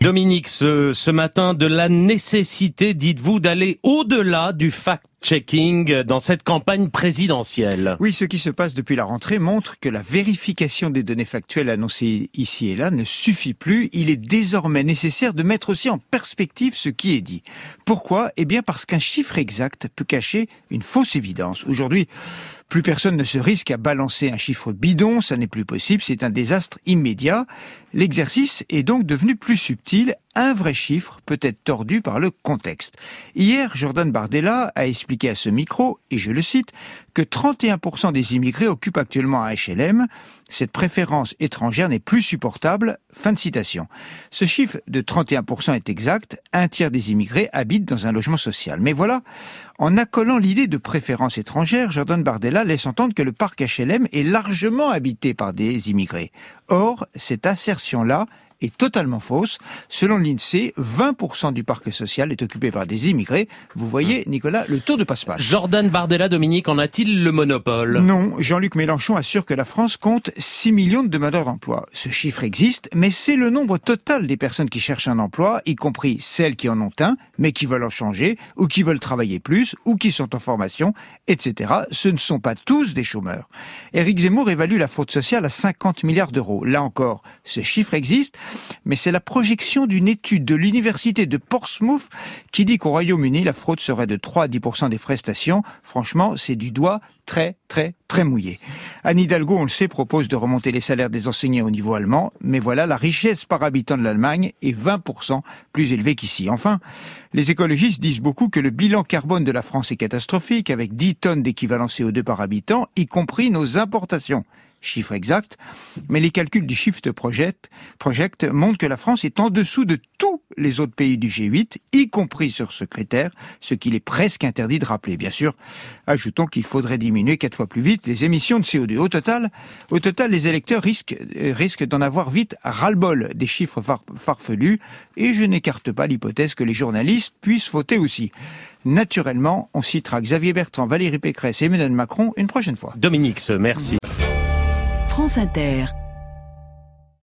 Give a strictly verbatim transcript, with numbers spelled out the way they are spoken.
Dominique, ce, ce matin, de la nécessité, dites-vous, d'aller au-delà du fact-checking dans cette campagne présidentielle. Oui, ce qui se passe depuis la rentrée montre que la vérification des données factuelles annoncées ici et là ne suffit plus. Il est désormais nécessaire de mettre aussi en perspective ce qui est dit. Pourquoi ? Eh bien parce qu'un chiffre exact peut cacher une fausse évidence. Aujourd'hui, plus personne ne se risque à balancer un chiffre bidon, ça n'est plus possible, c'est un désastre immédiat. L'exercice est donc devenu plus subtil. Un vrai chiffre peut être tordu par le contexte. Hier, Jordan Bardella a expliqué à ce micro, et je le cite, que trente et un pour cent des immigrés occupent actuellement un H L M. Cette préférence étrangère n'est plus supportable. Fin de citation. Ce chiffre de trente et un pour cent est exact. Un tiers des immigrés habitent dans un logement social. Mais voilà, en accolant l'idée de préférence étrangère, Jordan Bardella laisse entendre que le parc H L M est largement habité par des immigrés. Or, cette assertion-là est totalement fausse. Selon l'INSEE, vingt pour cent du parc social est occupé par des immigrés. Vous voyez, Nicolas, le tour de passe-passe. Jordan Bardella, Dominique, en a-t-il le monopole ? Non, Jean-Luc Mélenchon assure que la France compte six millions de demandeurs d'emploi. Ce chiffre existe, mais c'est le nombre total des personnes qui cherchent un emploi, y compris celles qui en ont un, mais qui veulent en changer, ou qui veulent travailler plus, ou qui sont en formation, et cetera. Ce ne sont pas tous des chômeurs. Éric Zemmour évalue la fraude sociale à cinquante milliards d'euros. Là encore, ce chiffre existe, mais c'est la projection d'une étude de l'université de Portsmouth qui dit qu'au Royaume-Uni, la fraude serait de trois à dix pour cent des prestations. Franchement, c'est du doigt très, très, très mouillé. Anne Hidalgo, on le sait, propose de remonter les salaires des enseignants au niveau allemand, mais voilà, la richesse par habitant de l'Allemagne est vingt pour cent plus élevée qu'ici. Enfin, les écologistes disent beaucoup que le bilan carbone de la France est catastrophique, avec dix tonnes d'équivalent C O deux par habitant, y compris nos importations. Chiffre exact, mais les calculs du Shift Project, Project montrent que la France est en dessous de tous les autres pays du G huit, y compris sur ce critère, ce qu'il est presque interdit de rappeler. Bien sûr, ajoutons qu'il faudrait diminuer quatre fois plus vite les émissions de C O deux. Au total, au total, les électeurs risquent, euh, risquent d'en avoir vite ras-le-bol des chiffres far- farfelus, et je n'écarte pas l'hypothèse que les journalistes puissent voter aussi. Naturellement, on citera Xavier Bertrand, Valérie Pécresse et Emmanuel Macron une prochaine fois. Dominique, merci. France Inter.